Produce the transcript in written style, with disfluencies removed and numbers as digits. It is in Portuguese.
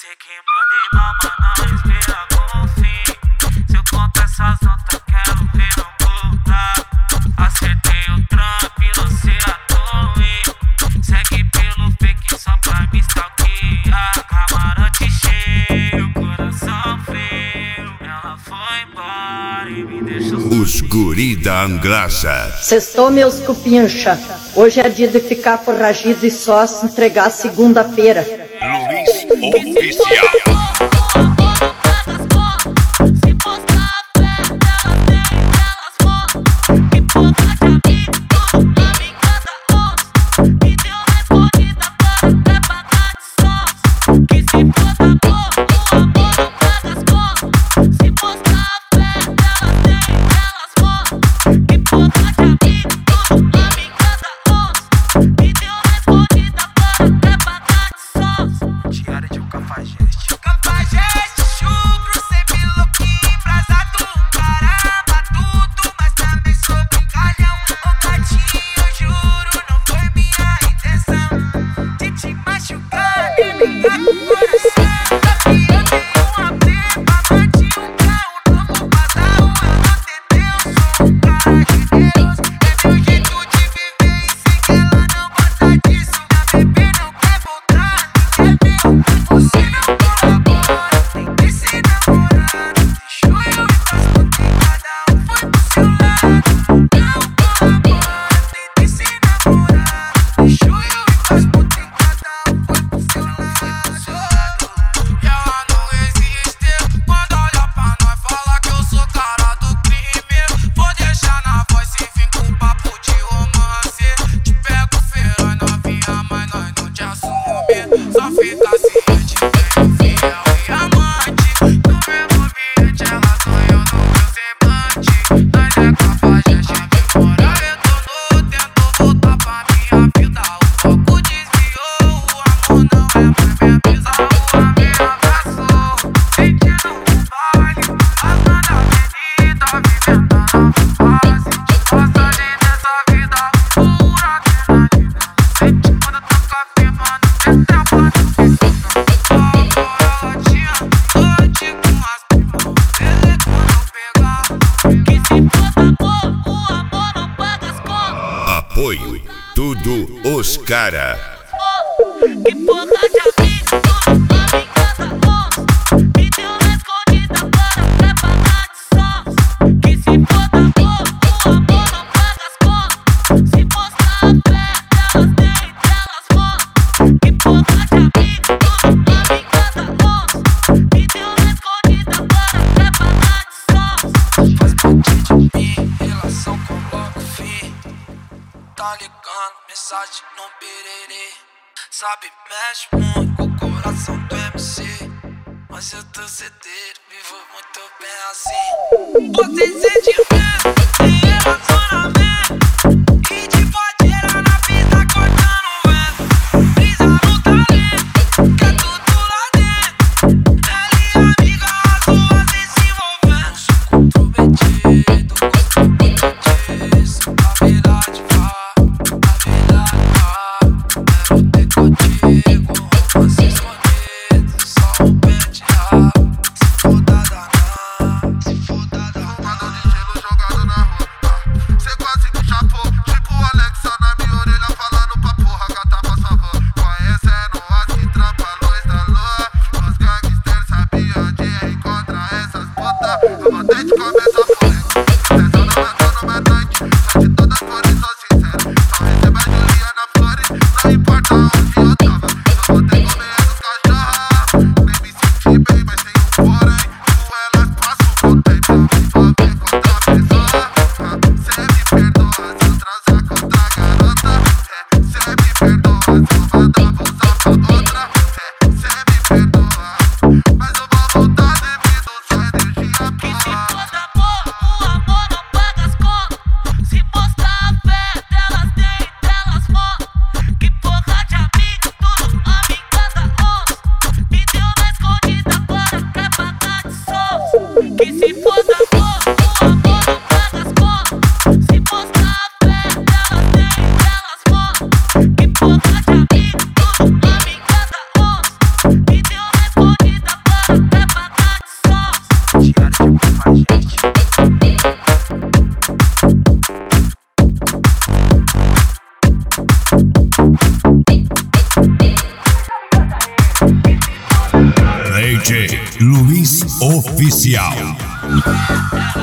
Sei que mandei mal, mas não espera com fim. Se eu conto essas notas, quero ver não voltar. Acertei o trampo e lancei a torre. Segue pelo fake só pra me stalkear. Camarote cheio, coração frio. Ela foi embora e me deixou. Os guri da Angraça. Sextou, meus cupincha. Hoje é dia de ficar forragido e só se entregar segunda-feira. Luiz Oficial. Apoio Tudo os Cara. Que porra de amigo, me deu escondida agora pra pagar de sós. Que se foda amor, o amor não paga as contas. Se mostrar a fé, elas têm, elas vão. Que porra de amigo, me deu escondida agora pra pagar de sós. Faz parte de mim, relação com logo fim. Tá ligando, mensagem no biriri. Sabe, mexe muito com o coração do MC. Mas eu tô cedeiro, vivo muito bem assim. Você sentimento, tem relacionamento. E de fadeira na pista cortando o vento. Brisa no talento, que é tudo lá dentro. Ela e amiga, as duas se envolvendo. Sou comprometido, gosto muito disso. A verdade vai. Contigo, romance escondido, só um penteado. Se for da danada, se for da danada, Luiz Oficial.